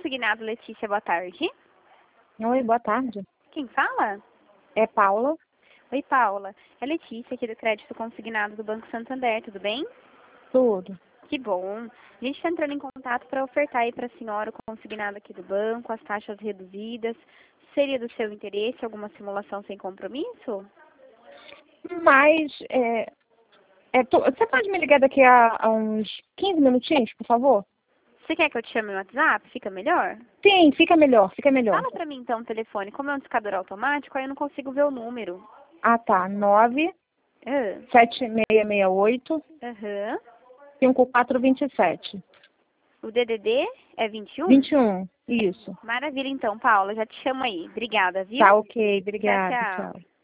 Consignado Letícia, boa tarde. Oi, boa tarde. Quem fala? É Paula. Oi, Paula. É Letícia aqui do Crédito Consignado do Banco Santander, tudo bem? Tudo. Que bom. A gente está entrando em contato para ofertar aí para a senhora o consignado aqui do banco, as taxas reduzidas. Seria do seu interesse alguma simulação sem compromisso? Mas, você pode me ligar daqui a uns 15 minutinhos, por favor? Você quer que eu te chame no WhatsApp? Fica melhor? Sim, fica melhor, fica melhor. Fala para mim então o telefone. Como é um discador automático, aí eu não consigo ver o número. Ah, tá. 9 Ah, 7668 Aham. 5427. O DDD é 21? 21, isso. Maravilha então, Paula. Já te chamo aí. Obrigada, viu? Tá, ok. Tchau, Obrigada. tchau. Tchau.